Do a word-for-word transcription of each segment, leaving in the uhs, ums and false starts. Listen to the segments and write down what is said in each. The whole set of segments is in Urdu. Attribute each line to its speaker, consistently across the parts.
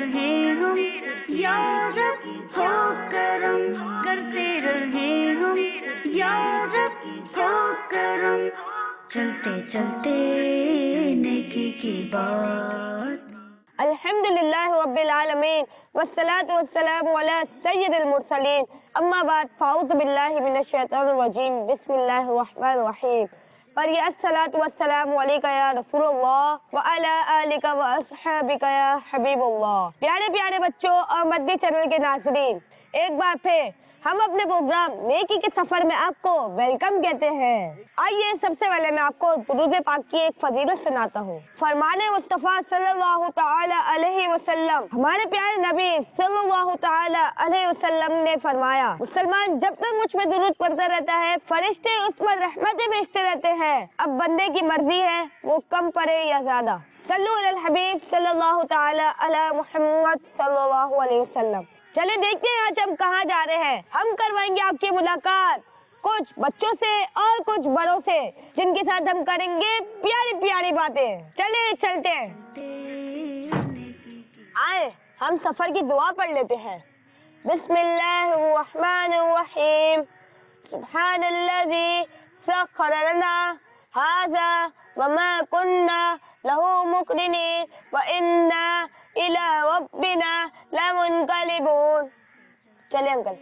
Speaker 1: رہے ہم یا رب ہو کرم، کرتے رہے ہم یا رب ہو کرم، چلتے چلتے نیکی کی بات۔
Speaker 2: الحمدللہ رب العالمین والصلاة والسلام علی سید المرسلین، اما بعد فاعوذ باللہ من الشیطان الرجیم، بسم اللہ الرحمن الرحیم۔ پر یہ الصلاة والسلام علیکہ یا رسول اللہ وعلی آلکہ واصحابکہ یا حبیب اللہ۔ پیارے پیارے بچوں اور مدنی چینل کے ناظرین، ایک بار پھر ہم اپنے پروگرام نیکی کے سفر میں آپ کو ویلکم کہتے ہیں۔ آئیے سب سے پہلے میں آپ کو درود پاک کی ایک فضیلت سناتا ہوں۔ فرمان مصطفیٰ صلی اللہ تعالی علیہ وسلم، ہمارے پیارے نبی صلی اللہ تعالی علیہ وسلم نے فرمایا، مسلمان جب تک مجھ میں درود پڑھتا رہتا ہے فرشتے اس پر رحمتیں بھیجتے رہتے ہیں۔ اب بندے کی مرضی ہے وہ کم پڑھے یا زیادہ۔ صلو علی الحبیب صلی اللہ تعالی علی محمد صلی اللہ علیہ وسلم۔ چلے دیکھتے ہیں آج ہم کہاں جا رہے ہیں۔ ہم کروائیں گے آپ کی ملاقات کچھ بچوں سے اور کچھ بڑوں سے، جن کے ساتھ ہم کریں گے پیاری پیاری باتیں۔ چلے چلتے ہیں، آئے ہم سفر کی دعا پڑھ لیتے ہیں۔ بسم اللہ الرحمن الرحیم، سبحان الذی سخر لنا ھذا وما كنا له مقرنین وإنا إلی ربنا لمنقلبون۔ چلے انکل۔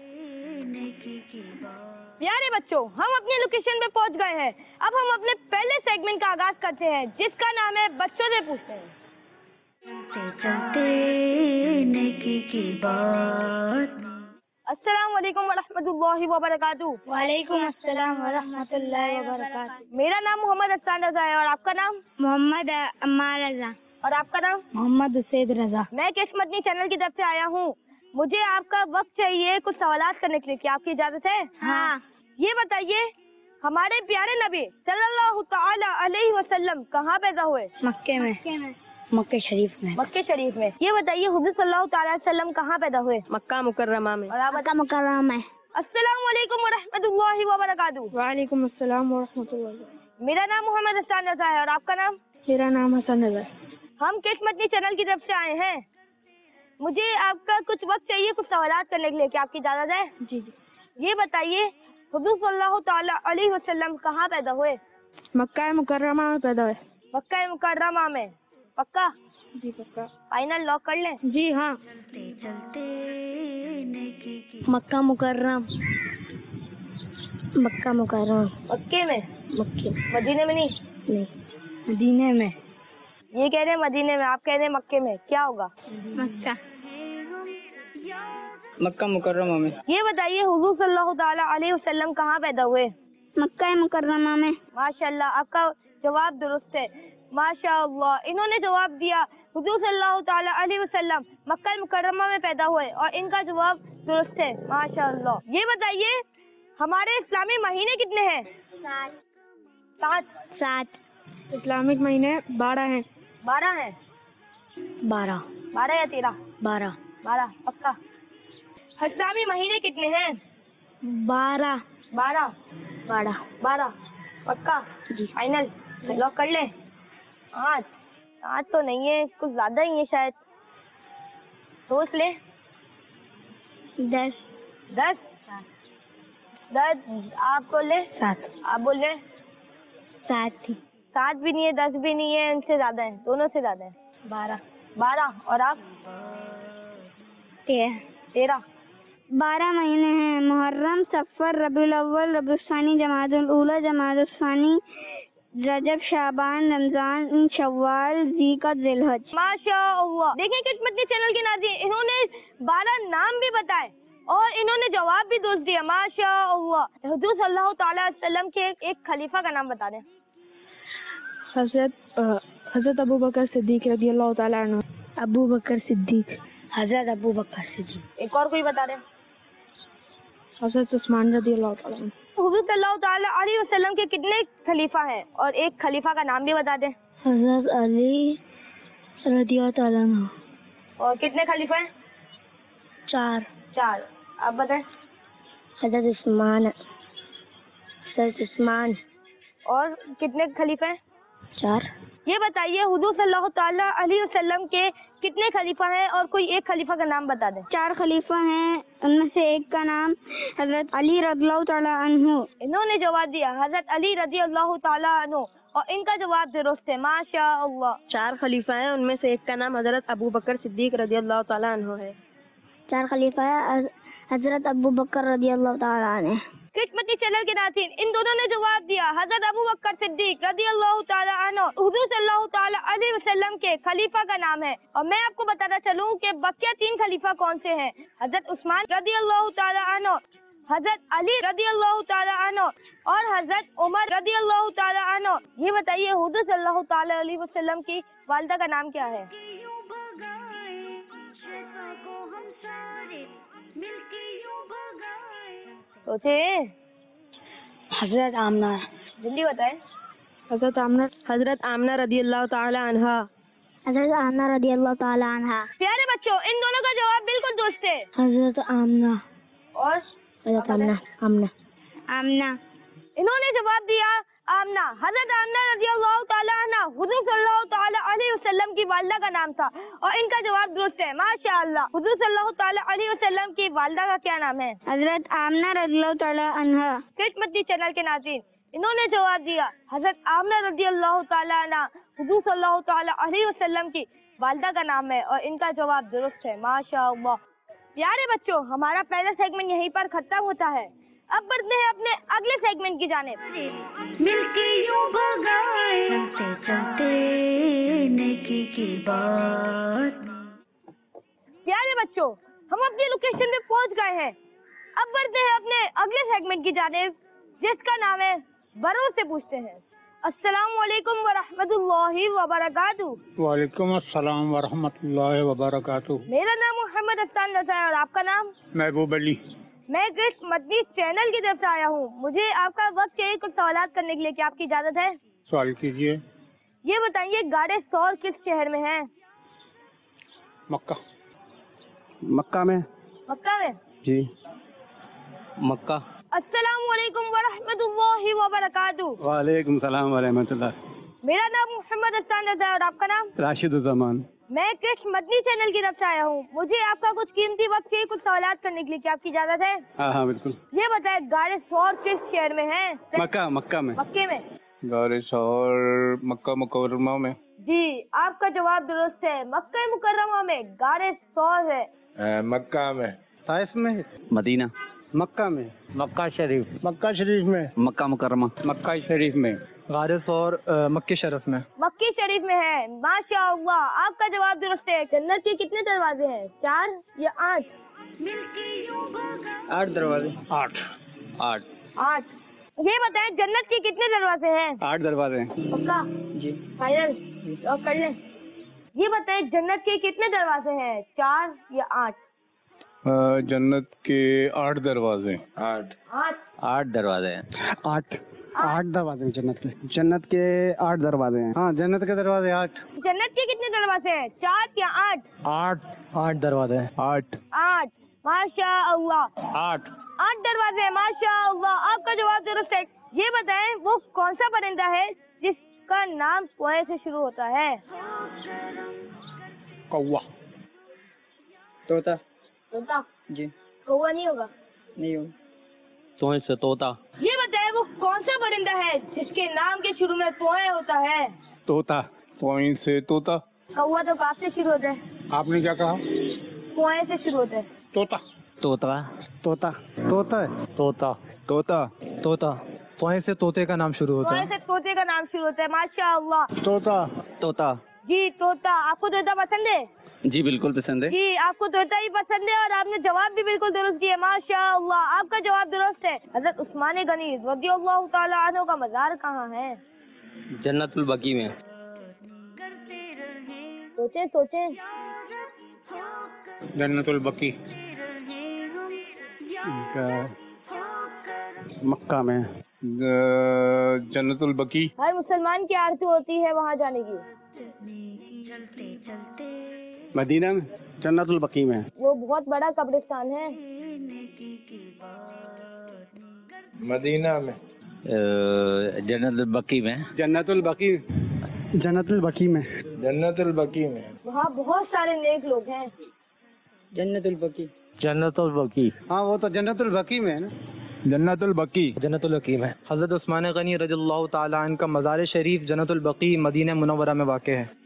Speaker 2: پیارے بچوں، ہم اپنی لوکیشن پہ پہنچ گئے ہیں۔ اب ہم اپنے پہلے سیگمنٹ کا آغاز کرتے ہیں، جس کا نام ہے بچوں سے پوچھتے ہیں۔
Speaker 1: چلتے چلتے نیکی کی بات۔
Speaker 2: السلام علیکم ورحمۃ اللہ وبرکاتہ۔
Speaker 3: وعلیکم السلام ورحمۃ اللہ وبرکاتہ۔
Speaker 2: میرا نام محمد حسان رضا ہے، اور آپ کا نام؟
Speaker 3: محمد عمار رضا۔
Speaker 2: اور آپ کا نام؟
Speaker 3: محمد سید رضا۔
Speaker 2: میں کیش مدنی چینل کی طرف سے آیا ہوں۔ مجھے آپ کا وقت چاہیے کچھ سوالات کرنے کے لیے، کیا آپ کی اجازت ہے؟
Speaker 3: ہاں۔
Speaker 2: یہ بتائیے، ہمارے پیارے نبی صلی اللہ تعالی علیہ وسلم کہاں پیدا ہوئے؟
Speaker 3: مکے میں۔ مکہ شریف میں۔
Speaker 2: مکہ شریف میں۔ یہ بتائیے، حضور صلی اللہ تعالی علیہ وسلم کہاں پیدا ہوئے؟
Speaker 4: مکہ مکرمہ میں۔
Speaker 2: اور آپ
Speaker 3: مکہ مکرمہ میں۔
Speaker 2: السلام علیکم ورحمۃ اللہ وبرکاتہ۔
Speaker 3: وعلیکم السلام ورحمۃ اللہ۔
Speaker 2: میرا نام محمد حسان رضا ہے، اور آپ کا نام؟
Speaker 3: میرا نام حسن رضا۔
Speaker 2: ہم کیش مدنی چینل کی طرف سے آئے ہیں۔ مجھے آپ کا کچھ وقت چاہیے کچھ سوالات کرنے کے لیے، کیا آپ کی اجازت ہے؟
Speaker 3: جی جی۔
Speaker 2: یہ بتائیے، حضور صلی اللہ تعالی علیہ وسلم کہاں پیدا ہوئے؟
Speaker 3: مکہ مکرمہ میں پیدا ہوئے۔
Speaker 2: مکہ مکرمہ میں۔ پکا؟
Speaker 3: جی پکا۔
Speaker 2: فائنل لاک کر لیں؟
Speaker 3: جی ہاں۔
Speaker 1: چلتے چلتے نیکی کی
Speaker 3: مکہ مکرم۔ مکہ مکرمہ۔
Speaker 2: مکے میں؟
Speaker 3: مکے
Speaker 2: مدینے میں نہیں؟
Speaker 3: نہیں، مدینے میں۔
Speaker 2: یہ کہہ رہے ہیں مدینے میں، آپ کہہ رہے ہیں مکے میں، کیا ہوگا؟
Speaker 3: مکہ۔
Speaker 4: مکہ مکرمہ میں۔
Speaker 2: یہ بتائیے، حضور صلی اللہ تعالی علیہ وسلم کہاں پیدا ہوئے؟
Speaker 3: مکہ مکرمہ میں۔
Speaker 2: ماشاء اللہ، آپ کا جواب درست ہے، ماشاء اللہ۔ انہوں نے جواب دیا، حضور صلی اللہ تعالی علیہ وسلم مکہ مکرمہ میں پیدا ہوئے، اور ان کا جواب درست ہے، ماشاء اللہ۔ یہ بتائیے، ہمارے اسلامی مہینے کتنے ہیں؟ سات۔
Speaker 3: سات۔ اسلامک مہینے بارہ ہیں۔
Speaker 2: بارہ ہیں؟
Speaker 3: بارہ۔
Speaker 2: بارہ یا تیرہ؟
Speaker 3: بارہ۔
Speaker 2: بارہ پکا۔ اسلامی مہینے کتنے ہیں؟
Speaker 3: بارہ۔
Speaker 2: بارہ۔
Speaker 3: بارہ۔
Speaker 2: بارہ پکا؟
Speaker 3: جی۔
Speaker 2: فائنل لاک کر لیں؟ آٹھ؟ آٹھ تو نہیں ہے، کچھ زیادہ ہی ہے شاید، سوچ لیں۔
Speaker 3: دس۔
Speaker 2: دس؟ دس آپ بولے؟
Speaker 3: سات۔
Speaker 2: آپ بول رہے؟
Speaker 3: سات تھی۔
Speaker 2: سات بھی نہیں ہے، دس بھی نہیں ہے، ان سے زیادہ ہے، دونوں سے زیادہ ہے۔
Speaker 3: بارہ۔
Speaker 2: بارہ۔ اور آپ؟
Speaker 3: تیرہ۔
Speaker 2: تیرہ۔
Speaker 3: بارہ مہینے ہیں: محرم، صفر، ربیع الاول، ربیع الثانی، جمادی الاولی، جمادی الثانی، رجب، شعبان، رمضان، شوال، ذی القعدہ، ذی الحج۔
Speaker 2: ماشاء اللہ۔ دیکھیں کس مدنی چینل کے ناظرین، انہوں نے بارہ نام بھی بتائے اور انہوں نے جواب بھی درست دیا، ماشاء اللہ۔ حضور صلی اللہ تعالی علیہ وسلم کے ایک خلیفہ کا نام بتا دیں۔
Speaker 3: حضرت حضرت ابو بکر صدیق رضی اللہ تعالیٰ عنہ۔ ابو بکر صدیق۔ حضرت ابو بکر صدیق۔
Speaker 2: ایک اور کوئی بتا دیں۔
Speaker 3: حضرت عثمان رضی اللہ تعالیٰ عنہ۔
Speaker 2: حضور صلی اللہ تعالی علیہ وسلم کے کتنے خلیفہ ہیں، اور ایک خلیفہ کا نام بھی بتا دیں۔
Speaker 3: حضرت علی رضی اللہ تعالیٰ عنہ۔
Speaker 2: اور کتنے خلیفہ ہیں؟
Speaker 3: چار۔
Speaker 2: چار۔ آپ بتائیں۔
Speaker 3: حضرت عثمان۔ حضرت عثمان۔
Speaker 2: اور کتنے خلیفہ ہیں؟
Speaker 3: چار۔
Speaker 2: یہ بتائیے حضور صلی اللہ تعالیٰ علیہ وسلم کے کتنے خلیفہ ہیں اور کوئی ایک خلیفہ کا نام بتا دیں.
Speaker 3: چار خلیفہ ہیں، ان میں سے ایک کا نام حضرت علی رضی اللہ تعالیٰ عنہ.
Speaker 2: انہوں نے جواب دیا حضرت علی رضی اللہ تعالیٰ عنہ، اور ان کا جواب درست ہے ماشاء اللہ.
Speaker 4: چار خلیفہ ہیں، ان میں سے ایک کا نام حضرت ابو بکر صدیق رضی اللہ تعالیٰ عنہ ہے.
Speaker 3: چار خلیفہ ہے حضرت ابو بکر رضی اللہ تعالیٰ عنہ.
Speaker 2: قسمتی چینل کے ناظرین، ان دونوں نے جواب دیا حضرت ابو بکر صدیق رضی اللہ تعالیٰ عنہ حضور صلی اللہ تعالیٰ علیہ وسلم کے خلیفہ کا نام ہے. اور میں آپ کو بتانا چلوں کہ بقیہ تین خلیفہ کون سے ہیں. حضرت عثمان رضی اللہ تعالیٰ عنہ، حضرت علی رضی اللہ تعالیٰ عنہ اور حضرت عمر رضی اللہ تعالیٰ عنہ. یہ بتائیے حضور صلی اللہ تعالیٰ علیہ وسلم کی والدہ کا نام کیا ہے؟
Speaker 1: یوں بھگائے شیطاں کو ہم سارے مل کے یوں بھگائے.
Speaker 2: سوچے.
Speaker 3: حضرت آمنہ.
Speaker 2: جلدی بتائیں.
Speaker 4: حضرت آمنہ حضرت آمنہ رضی اللہ تعالیٰ عنہا.
Speaker 3: حضرت آمنہ رضی اللہ تعالیٰ عنہ.
Speaker 2: پیارے بچوں، ان دونوں کا جواب بالکل درست ہے.
Speaker 3: حضرت آمنہ.
Speaker 2: اور
Speaker 3: حضرت آمنہ. آمنہ. آمنہ.
Speaker 2: انہوں نے جواب دیا آمنہ. حضرت آمنہ رضی اللہ تعالیٰ عنہ حضور صلی اللہ تعالیٰ علیہ وسلم کی والدہ کا نام تھا، اور ان کا جواب درست ہے ماشاء اللہ. حضور صلی اللہ تعالیٰ علیہ وسلم کی والدہ کا کیا نام ہے؟
Speaker 3: حضرت آمنہ رضی اللہ تعالیٰ عنہ.
Speaker 2: قسمتی چینل کے ناظرین، انہوں نے جواب دیا حضرت آمنہ رضی اللہ تعالیٰ عنہ حضور صلی اللہ تعالیٰ علیہ وسلم کی والدہ کا نام ہے، اور ان کا جواب درست ہے ماشاء اللہ. پیارے بچوں، ہمارا پہلا سیگمنٹ یہیں پر ختم ہوتا ہے. اب بڑھتے ہیں اپنے اگلے سیگمنٹ کی جانب.
Speaker 1: مل کے یوں بھگائے چلتے چلتے نیکی کی بات.
Speaker 2: پیارے بچوں، ہم اپنی لوکیشن پہ پہنچ گئے ہیں. اب بڑھتے ہیں اپنے اگلے سیگمنٹ کی جانب، جس کا نام ہے بڑوں سے پوچھتے ہیں. السلام علیکم ورحمۃ اللہ وبرکاتہ.
Speaker 5: وعلیکم السلام ورحمۃ اللہ وبرکاتہ.
Speaker 2: میرا نام محمد افسان رضا ہے، اور آپ کا نام؟
Speaker 5: محبوب علی.
Speaker 2: میں کرس مدنی چینل کی طرف سے آیا ہوں. مجھے آپ کا وقت چاہیے کچھ سوالات کرنے کے لیے، کیا آپ کی اجازت ہے؟
Speaker 5: سوال کیجیے.
Speaker 2: یہ بتائیے گاڑے سور کس شہر میں ہے؟
Speaker 5: مکہ.
Speaker 6: مکہ میں.
Speaker 2: مکہ میں.
Speaker 6: جی مکہ.
Speaker 2: السلام علیکم ورحمۃ اللہ وبرکاتہ.
Speaker 6: وعلیکم السلام ورحمۃ اللہ.
Speaker 2: میرا نام محمد افسان رضا ہے، اور آپ کا نام؟
Speaker 6: راشد الزمان.
Speaker 2: میں کرس مدنی چینل کی طرف سے آیا ہوں. مجھے آپ کا کچھ قیمتی وقت چاہیے کچھ سوالات کرنے کے لیے، کیا آپ کی اجازت ہے؟
Speaker 6: ہاں ہاں بالکل.
Speaker 2: یہ بتائیں گاڑے سور کس شہر میں ہے؟
Speaker 6: مکہ. مکہ میں.
Speaker 2: مکے میں.
Speaker 5: غار ثور مکہ مکرمہ میں.
Speaker 2: جی، آپ کا جواب درست ہے. مکہ مکرمہ میں گاڑے سور ہے.
Speaker 5: مکہ میں.
Speaker 6: طائف میں. مدینہ. مکہ میں.
Speaker 5: مکہ شریف. مکہ شریف میں.
Speaker 6: مکہ مکرمہ.
Speaker 5: مکہ شریف میں.
Speaker 6: غار ثور مکی شرف میں.
Speaker 2: مکی شریف میں ہے ماشاء اللہ. آپ کا جواب درست ہے. جنت کے کتنے دروازے ہیں، چار یا آٹھ؟
Speaker 1: مل کے یوں بھگائے
Speaker 6: آٹھ دروازے.
Speaker 5: آٹھ.
Speaker 6: آٹھ.
Speaker 2: آٹھ. یہ بتائیں جنت کے کتنے دروازے ہیں؟
Speaker 6: آٹھ دروازے ہیں.
Speaker 2: پکا؟
Speaker 6: جی.
Speaker 2: فائنل لاک کر لیں. یہ بتائیں جنت کے کتنے دروازے ہیں، چار یا آٹھ؟
Speaker 5: جنت کے آٹھ دروازے.
Speaker 6: آٹھ.
Speaker 2: آٹھ.
Speaker 6: آٹھ دروازے ہیں. آٹھ. آٹھ دروازے ہیں جنت کے. جنت کے آٹھ دروازے ہیں. ہاں جنت کے دروازے آٹھ.
Speaker 2: جنت کے کتنے دروازے ہیں، چار یا آٹھ؟
Speaker 5: آٹھ.
Speaker 6: آٹھ دروازے ہیں.
Speaker 5: آٹھ.
Speaker 2: آٹھ. ماشاء اللہ.
Speaker 5: آٹھ.
Speaker 2: آٹھ دروازے ہیں ماشاء اللہ. آپ کا جواب درست ہے. یہ بتائیں وہ کون سا پرندہ ہے جس کا نام کوئے سے شروع ہوتا ہے؟
Speaker 5: کوا.
Speaker 6: طوطا.
Speaker 2: طوطا.
Speaker 6: جی.
Speaker 2: کوا نہیں ہوگا.
Speaker 6: نہیں ہوں. توئے سے طوطا.
Speaker 2: یہ بتائیں وہ کون سا پرندہ ہے جس کے نام کے شروع میں کوئے ہوتا ہے؟
Speaker 5: طوطا. پوائنٹ سے طوطا.
Speaker 2: کوا تو کاف سے شروع ہوتا ہے.
Speaker 5: آپ نے کیا کہا؟
Speaker 2: کوئے سے شروع ہوتا ہے.
Speaker 5: طوطا.
Speaker 6: طوطا. طوطا. طوطا ہے.
Speaker 5: طوطا. طوطا.
Speaker 6: طوطا. پوائیں سے طوطے کا نام شروع ہوتا
Speaker 2: کوئے
Speaker 6: ہے.
Speaker 2: سے طوطے کا نام شروع ہوتا ہے ماشاء اللہ.
Speaker 5: طوطا.
Speaker 6: طوطا.
Speaker 2: جی طوطا. آپ کو طوطا پسند ہے؟
Speaker 6: جی بالکل پسند ہے.
Speaker 2: جی آپ کو طوطا ہی پسند ہے، اور آپ نے جواب بھی بالکل درست دیا ماشاء اللہ. آپ کا جواب درست ہے. حضرت عثمان غنی رضی اللہ تعالیٰ عنہ کا مزار کہاں ہے؟
Speaker 6: جنت البقیع میں.
Speaker 1: کرتے رہے
Speaker 2: سوچیں سوچیں.
Speaker 1: یاد ہو کر
Speaker 5: جنت البقیع.
Speaker 1: رہے ہم یاد ہو کر
Speaker 6: مکہ میں.
Speaker 5: جنت البقیع.
Speaker 2: ہر مسلمان کی آرزو ہوتی ہے وہاں جانے کی.
Speaker 1: چلتے چلتے
Speaker 6: مدینہ میں. جنت البقیع میں.
Speaker 2: وہ بہت بڑا قبرستان ہے.
Speaker 1: نیکی کی بات
Speaker 5: مدینہ میں.
Speaker 6: جنت البقیع میں. جنت البقیع. जन्नत बकी में।
Speaker 7: जन्नतुल बकी में।
Speaker 2: वहाँ बहुत सारे नेक लोग हैं।
Speaker 6: जन्नतुल बकी।
Speaker 7: जन्नतुल बकी।
Speaker 6: हाँ वो तो जन्नतुल बकी में है ना।
Speaker 7: जन्नतुल बकी।
Speaker 8: जन्नतुल बकी में। हज़रत उस्मान गनी रज़ियल्लाहु ताला अन्हु का मज़ार शरीफ जन्नतुल बकी मदीना मुनव्वरा में वाक़ है।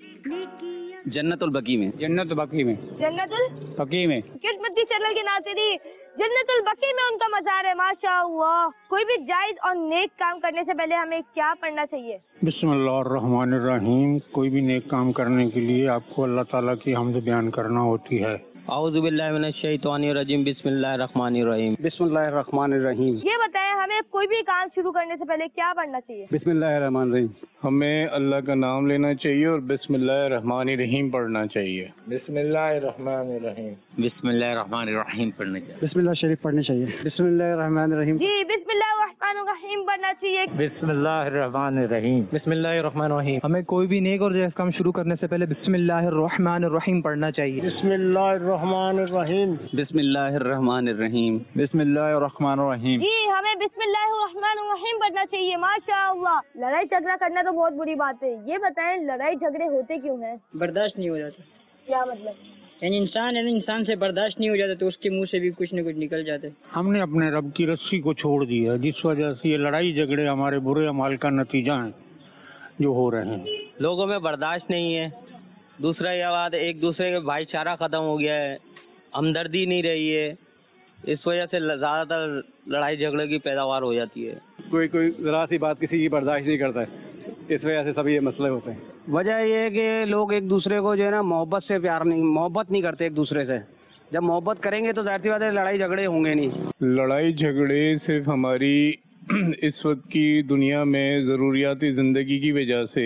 Speaker 6: जन्नतुल बकी में। जन्नत बकी में।
Speaker 2: जन्नतुल
Speaker 6: बकी में।
Speaker 2: किस्मती चैनल के नाज़रीन, जन्नतुल बकी में उनका मज़ार है। माशाअल्लाह। कोई भी जायज और नेक काम करने से पहले हमें क्या पढ़ना चाहिए?
Speaker 5: बिस्मिल्लाहिर्रहमानिर्रहीम। कोई भी नेक काम करने के लिए आपको अल्लाह ताला की हम्द बयान करना होती है।
Speaker 8: औज़ु बिल्लाहि मिनश शैतानिर रजीम। बिस्मिल्लाहिर रहमानिर रहीम।
Speaker 6: बिस्मिल्लाहिर रहमानिर रहीम।
Speaker 2: ये बताएं हमें कोई भी काम शुरू करने से पहले क्या पढ़ना चाहिए?
Speaker 6: बिस्मिल्लाहिर रहमानिर रहीम।
Speaker 7: हमें अल्लाह का नाम लेना चाहिए और बिस्मिल्लाहिर रहमानिर रहीम पढ़ना चाहिए। बिस्मिल्लाहिर रहमानिर रहीम।
Speaker 8: बिस्मिल्लाहिर रहमानिर रहीम पढ़ना चाहिए।
Speaker 6: बिस्मिल्लाह शरीफ पढ़नी चाहिए। बिस्मिल्लाहिर रहमानिर रहीम।
Speaker 2: जी बिस्मिल्लाहिर रहमानिर रहीम पढ़ना चाहिए।
Speaker 7: बिस्मिल्लाहिर रहमानिर रहीम।
Speaker 8: बिस्मिल्लाहिर रहमानिर रहीम। हमें कोई भी नेक और जायज़ काम शुरू करने से पहले बिस्मिल्लाहिर रहमानिर रहीम पढ़ना चाहिए।
Speaker 7: बिस्मिल्लाहिर रहमानिर रहीम।
Speaker 6: बिस्मिल्लाहिर रहमानिर रहीम।
Speaker 7: बिस्मिल्लाहिर रहमानिर रहीम।
Speaker 2: जी हमें बिस्मिल्लाहिर रहमानिर रहीम पढ़ना चाहिए। माशाअल्लाह। लड़ाई झगड़ा करना तो बहुत बुरी बात है। ये बताएं लड़ाई झगड़े होते क्यों हैं?
Speaker 6: बर्दाश्त नहीं हो जाता।
Speaker 2: क्या मतलब?
Speaker 6: यानी इंसान यानी इंसान से बर्दाश्त नहीं हो जाता तो उसके मुंह से भी कुछ न कुछ निकल जाते।
Speaker 5: हमने अपने रब की रस्सी को छोड़ दिया, जिस वजह से ये लड़ाई झगड़े हमारे बुरे अमाल का नतीजा है जो हो रहे हैं।
Speaker 8: लोगों में बर्दाश्त नहीं है। दूसरा ये बात, एक दूसरे का भाईचारा खत्म हो गया है, हमदर्दी नहीं रही है। इस वजह से ज़्यादातर लड़ाई झगड़े की पैदावार हो जाती है।
Speaker 6: कोई कोई जरा सी बात किसी की बर्दाश्त नहीं करता है, इस वजह से सभी ये मसले होते हैं। वजह ये है कि लोग एक दूसरे को जो है ना मोहब्बत से प्यार नहीं मोहब्बत नहीं करते एक दूसरे से। जब मोहब्बत करेंगे तो जाहिर सी बात है लड़ाई झगड़े होंगे नहीं।
Speaker 7: लड़ाई झगड़े सिर्फ हमारी इस वक्त की दुनिया में ज़रूरियाती ज़िंदगी की वजह से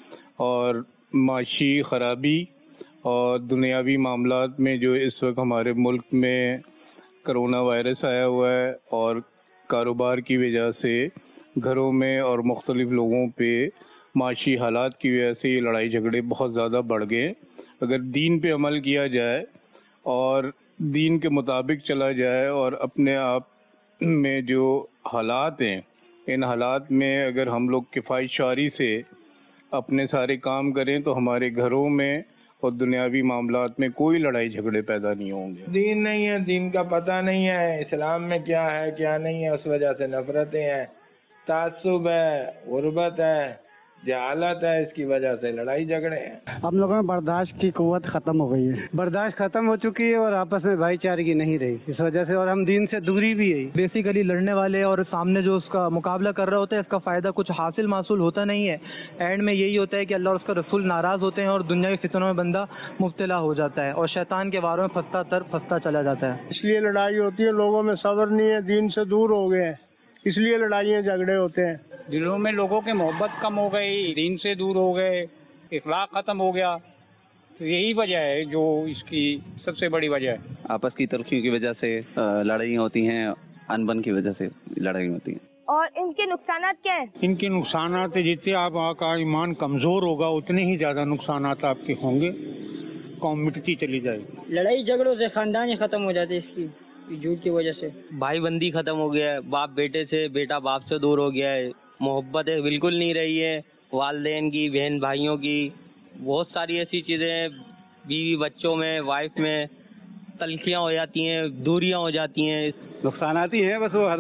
Speaker 7: और माशी खराबी और दुनियावी मामलात में जो इस वक्त हमारे मुल्क में करोना वायरस आया हुआ है और कारोबार की वजह से घरों में और मुख्तलिफ लोगों पे माशी हालात की वजह से ये लड़ाई झगड़े बहुत ज़्यादा बढ़ गए। अगर दीन पे अमल किया जाए और दीन के मुताबिक चला जाए और अपने आप में जो हालात हैं, इन हालात में अगर हम लोग किफ़ायतशारी से अपने सारे काम करें तो हमारे घरों में और दुनियावी मामलात में कोई लड़ाई झगड़े पैदा नहीं होंगे। दीन नहीं है, दीन का पता नहीं है, इस्लाम में क्या है क्या नहीं है, उस वजह से नफरतें हैं, तासुब है, गुर्बत है, जहालत है, इसकी वजह से लड़ाई झगड़े हैं।
Speaker 6: हम लोगों में बर्दाश्त की कुव्वत खत्म हो गई है, बर्दाश्त खत्म हो चुकी है और आपस में भाईचारगी नहीं रही इस वजह से, और हम दीन से दूरी भी है।
Speaker 8: बेसिकली लड़ने वाले और सामने जो उसका मुकाबला कर रहा होता है, इसका फ़ायदा कुछ हासिल मासूल होता नहीं है। एंड में यही होता है कि अल्लाह और उसका रसूल नाराज़ होते हैं और दुनियावी फितनों में बंदा मुब्तला हो जाता है और शैतान के वारों में फंसता तर फंसता चला जाता है।
Speaker 7: इसलिए लड़ाई होती है, लोगों में सब्र नहीं है, दीन से दूर हो गए हैं, इसलिए लड़ाइयाँ झगड़े होते हैं।
Speaker 6: दिलों में लोगों की मोहब्बत कम हो गई, दीन से दूर हो गए, इखलाक खत्म हो गया, तो यही वजह है जो इसकी सबसे बड़ी वजह है।
Speaker 9: आपस की तरक्की की वजह से लड़ाई होती हैं, अनबन की वजह से लड़ाई होती है।
Speaker 2: और इनके नुकसान क्या हैं?
Speaker 5: इनके नुकसान जितने आप आपका ईमान कमज़ोर होगा उतने ही ज़्यादा नुकसान आपके होंगे, कौम मिटती चली जाएगी।
Speaker 6: लड़ाई झगड़ों से खानदान ही खत्म हो जाते इसकी झूठ की वजह से।
Speaker 8: भाई बंदी खत्म हो गया है, बाप बेटे से, बेटा बाप से दूर हो गया है, मोहब्बत बिल्कुल नहीं रही है, वालिदैन की, बहन भाइयों की, बहुत सारी ऐसी चीज़ें, बीवी बच्चों में, वाइफ में तलखियाँ हो जाती हैं, दूरियाँ हो जाती हैं।
Speaker 6: नुकसान आती हैं, बस वो हर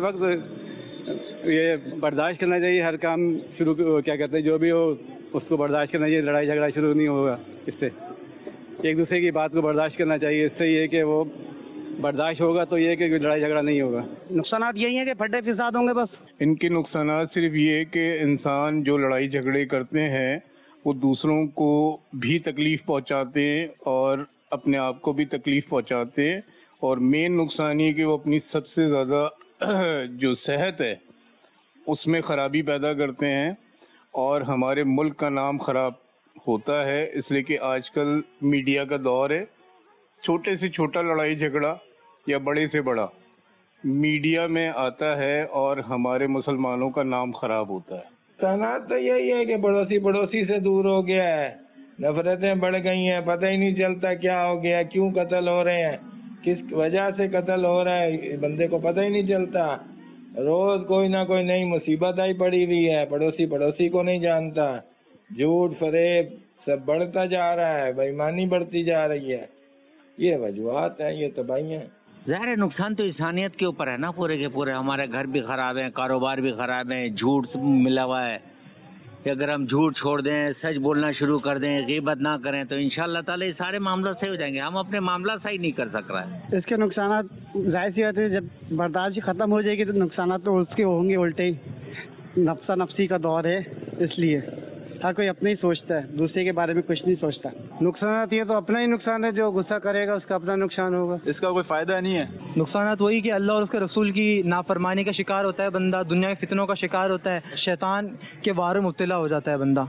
Speaker 6: वक्त ये बर्दाश्त करना चाहिए। हर काम शुरू क्या कहते हैं जो भी हो उसको बर्दाश्त करना चाहिए, लड़ाई झगड़ा शुरू नहीं होगा इससे। एक दूसरे की बात को बर्दाश्त करना चाहिए, इससे ये कि वो बर्दाश्त होगा तो ये कि लड़ाई झगड़ा नहीं होगा। नुकसानात यही है कि फटे फिसाद होंगे बस।
Speaker 7: इनके नुकसानात सिर्फ ये कि इंसान जो लड़ाई झगड़े करते हैं वो दूसरों को भी तकलीफ पहुंचाते हैं और अपने आप को भी तकलीफ पहुंचाते हैं, और मेन नुकसान ये कि वो अपनी सबसे ज़्यादा जो सेहत है उसमें ख़राबी पैदा करते हैं और हमारे मुल्क का नाम ख़राब होता है। इसलिए कि आजकल मीडिया का दौर है, छोटे से छोटा लड़ाई झगड़ा या बड़े से बड़ा मीडिया में आता है और हमारे मुसलमानों का नाम खराब होता है। कहना तो यही है कि पड़ोसी पड़ोसी से दूर हो गया है, नफरतें बढ़ गई हैं, पता ही नहीं चलता क्या हो गया, क्यों कत्ल हो रहे हैं, किस वजह से कत्ल हो रहा है, बंदे को पता ही नहीं चलता। रोज कोई ना कोई नई मुसीबत आई पड़ी हुई है, पड़ोसी पड़ोसी को नहीं जानता,
Speaker 10: جھوٹ فریب سب بڑھتا جا رہا ہے, بےایمانی بڑھتی جا رہی ہے. یہ وجوہات ہیں, یہ تباہیاں.
Speaker 11: ظاہر ہے نقصان تو انسانیت کے اوپر ہے نا پورے کے پورے. ہمارے گھر بھی خراب ہیں, کاروبار بھی خراب ہیں, جھوٹ ملا ہوا ہے. کہ اگر ہم جھوٹ چھوڑ دیں, سچ بولنا شروع کر دیں, غیبت نہ کریں تو انشاءاللہ تعالی یہ سارے معاملات صحیح ہو جائیں گے. ہم اپنے معاملات صحیح نہیں کر سک رہا ہے.
Speaker 12: اس کے نقصانات ظاہر سی بات ہے, جب برداشت ختم ہو جائے گی تو نقصانات تو اس کے ہوں گے الٹے. نفسا نفسی کا دور ہے, اس لیے ہر کوئی اپنے ہی سوچتا ہے, دوسرے کے بارے میں کچھ نہیں سوچتا.
Speaker 6: نقصانات یہ تو اپنا ہی نقصان ہے, جو غصہ کرے گا اس کا اپنا نقصان ہوگا, اس کا کوئی فائدہ نہیں ہے.
Speaker 13: نقصانات وہی کہ اللہ اور اس کے رسول کی نافرمانی کا شکار ہوتا ہے بندہ, دنیا کے فتنوں کا شکار ہوتا ہے, شیطان کے وار میں مبتلا ہو جاتا ہے بندہ.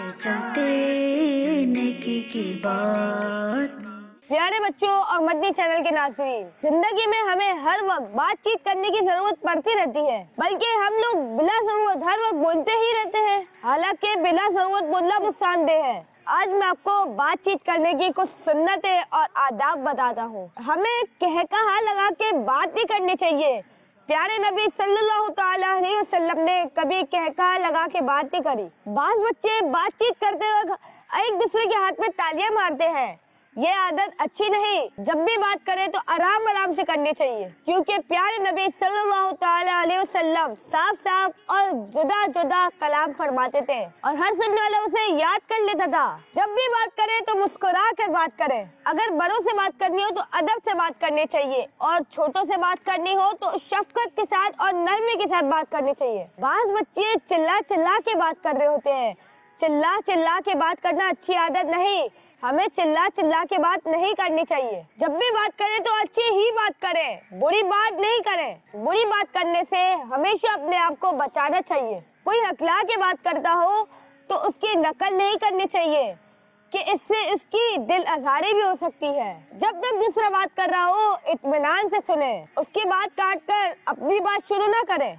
Speaker 2: پیارے بچوں اور مدنی چینل کے ناظرین, زندگی میں ہمیں ہر وقت بات چیت کرنے کی ضرورت پڑتی رہتی ہے, بلکہ ہم لوگ بلا ضرورت ہر وقت بولتے ہی رہتے ہیں, حالانکہ بلا ضرورت بولنا نقصان دہ ہے. آج میں آپ کو بات چیت کرنے کی کچھ سنتیں اور آداب بتاتا ہوں. ہمیں کہہ کہا لگا کے بات نہیں کرنی چاہیے. پیارے نبی صلی اللہ تعالیٰ علیہ وسلم نے کبھی کہہ کہا لگا کے بات نہیں کری. بعض بچے بات چیت کرتے وقت ایک دوسرے کے ہاتھ میں تالیاں مارتے ہیں. یہ عادت اچھی نہیں. جب بھی بات کرے تو آرام آرام سے کرنی چاہیے, کیونکہ پیارے نبی صلی اللہ تعالیٰ علیہ وسلم صاف صاف اور جدا جدا کلام فرماتے تھے, اور ہر سننے والا اسے یاد کر لیتا تھا. جب بھی بات کرے تو مسکرا کر بات کرے. اگر بڑوں سے بات کرنی ہو تو ادب سے بات کرنی چاہیے, اور چھوٹوں سے بات کرنی ہو تو شفقت کے ساتھ اور نرمی کے ساتھ بات کرنی چاہیے. بعض بچے چلا چلا کے بات کر رہے ہوتے ہیں. چلا چلا کے بات کرنا اچھی عادت نہیں. ہمیں چلا چلا کے بات نہیں کرنی چاہیے. جب بھی بات کریں تو اچھی ہی بات کریں, بری بات نہیں کریں. بری بات کرنے سے ہمیشہ اپنے آپ کو بچانا چاہیے. کوئی ہکلا کے بات کرتا ہو تو اس کی نقل نہیں کرنی چاہیے, کہ اس سے اس کی دل آزاری بھی ہو سکتی ہے. جب تک دوسرا بات کر رہا ہو اطمینان سے سنیں, اس کی بات کاٹ کر اپنی بات شروع نہ کریں.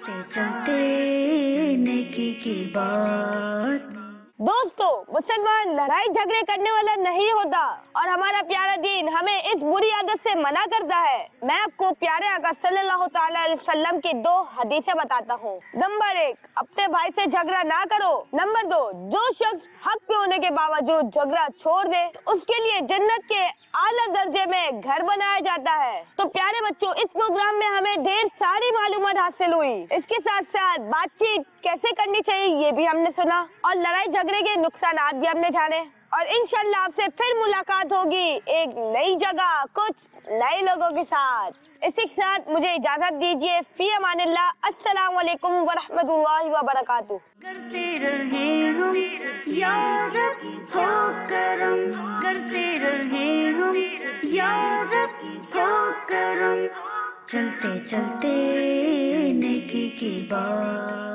Speaker 2: دوستو, مسلمان لڑائی جھگڑے کرنے والا نہیں ہوتا, اور ہمارا پیارا دین ہمیں اس بری عادت سے منع کرتا ہے. میں آپ کو پیارے آقا صلی اللہ تعالیٰ علیہ وسلم کی دو حدیثیں بتاتا ہوں. نمبر ایک, اپنے بھائی سے جھگڑا نہ کرو. نمبر دو, جو شخص حق پہ ہونے کے باوجود جھگڑا چھوڑ دے اس کے لیے جنت کے اعلیٰ درجے میں گھر بنایا جاتا ہے. تو پیارے بچوں, اس پروگرام میں ہمیں ڈھیر ساری معلومات حاصل ہوئی. اس کے ساتھ ساتھ بات چیت کیسے کرنی چاہیے یہ بھی ہم نے سنا, اور لڑائی جھگڑے کے نقصانات بھی ہم نے جانے. اور انشاءاللہ آپ سے پھر ملاقات ہوگی ایک نئی جگہ کچھ نئے لوگوں کے ساتھ. اسی کے ساتھ مجھے اجازت دیجیے. فی امان اللہ. السلام علیکم ورحمۃ اللہ وبرکاتہ.
Speaker 1: کرتے رہے ہم یاد ہو کرم, کرتے رہے ہم یاد ہو کرم, چلتے چلتے نیکی کی بات.